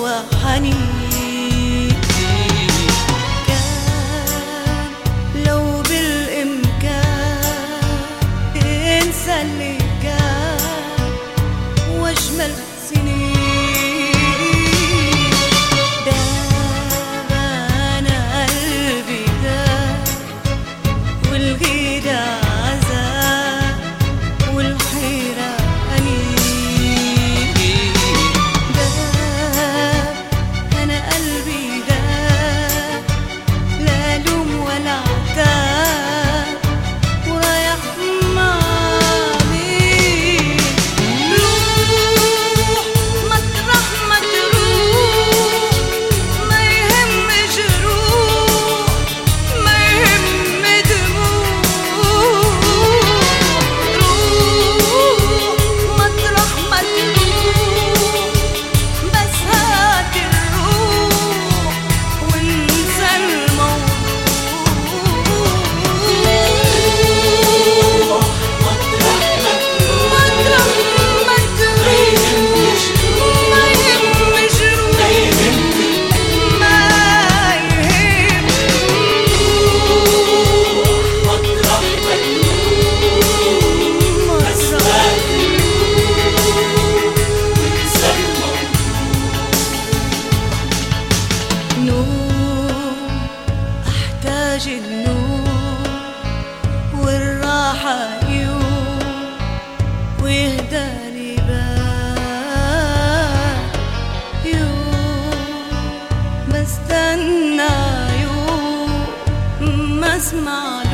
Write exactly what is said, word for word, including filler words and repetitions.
وحنين. كان لو بالإمكان انسى اللي كان واجمل سنين. داب انا قلبي داب والغيرة عذاب والحيرة أنين. داب انا قلبي داب لا لوم ولا عتاب ورايح مع مين. روح مطرح ما تروح ما يهم جروح ما يهم دموع. روح مطرح ما تروح بس هات الروح وانسى الموضوع. مطرح ما تروح ما يهم جروح ما يهم نور. أحتاج النور والراحة يوم ويهدالي بال يوم بستنى يوم ما اسمع